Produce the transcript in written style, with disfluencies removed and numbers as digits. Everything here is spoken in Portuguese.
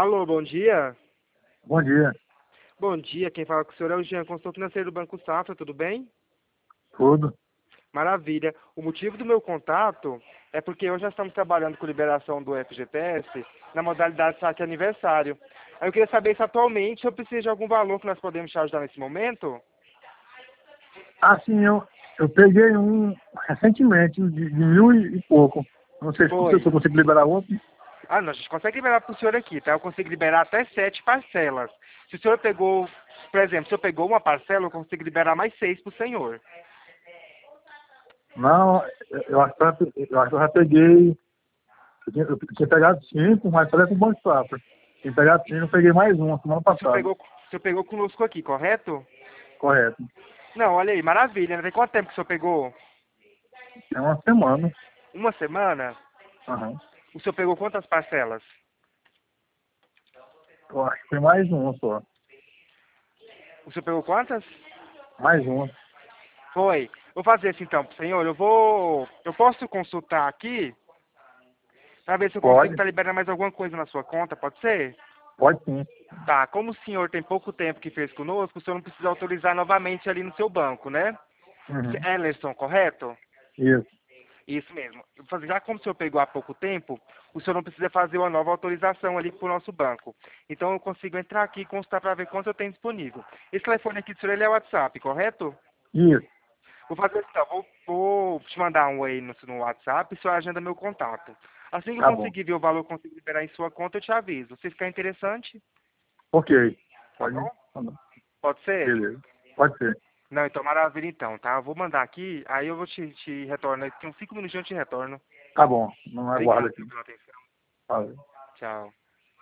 Alô, bom dia. Bom dia. Bom dia, quem fala com o senhor é o Jean, consultor financeiro do Banco Safra, tudo bem? Tudo. Maravilha. O motivo do meu contato é porque hoje nós estamos trabalhando com liberação do FGTS na modalidade saque aniversário. Aí eu queria saber se atualmente eu preciso de algum valor que nós podemos te ajudar nesse momento. Assim, eu peguei um recentemente de mil e pouco. Não sei se Foi. eu consigo liberar outro. Ah, não, a gente consegue liberar para o senhor aqui, tá? Eu consigo liberar até 7 parcelas. Se o senhor pegou, por exemplo, se o senhor pegou uma parcela, eu consigo liberar mais 6 para o senhor. Não, eu acho que eu já peguei. Eu tinha pegado 5, mas falei com o Banco Safra. Tinha pegado 5, eu peguei mais uma semana passada. O senhor pegou conosco aqui, correto? Correto. Não, olha aí, maravilha. Né? Tem quanto tempo que o senhor pegou? É uma semana. Uma semana? Aham. O senhor pegou quantas parcelas? Eu acho que foi mais uma só. O senhor pegou quantas? Mais uma. Foi. Vou fazer assim então pro senhor. Eu posso consultar aqui para ver se eu consigo Pode. estar liberando mais alguma coisa na sua conta, pode ser? Pode sim. Tá, como o senhor tem pouco tempo que fez conosco, o senhor não precisa autorizar novamente ali no seu banco, né? Uhum. Emerson, correto? Isso. Isso mesmo. Já como o senhor pegou há pouco tempo, o senhor não precisa fazer uma nova autorização ali para o nosso banco. Então eu consigo entrar aqui e consultar para ver quanto eu tenho disponível. Esse telefone aqui do senhor ele é WhatsApp, correto? Isso. Vou fazer assim, então, vou te mandar um aí no WhatsApp e o senhor agenda meu contato. Assim que eu Tá bom. conseguir ver o valor que eu consigo liberar em sua conta, eu te aviso. Se ficar interessante, Ok. tá Pode. bom? Tá bom. Pode ser? Beleza. Pode ser. Não, então maravilha então, tá? Eu vou mandar aqui, aí eu vou te retorno. Tem uns 5 minutinhos eu te retorno. Tá bom. Não aguardo Obrigado aqui. pela atenção. Valeu. Tchau.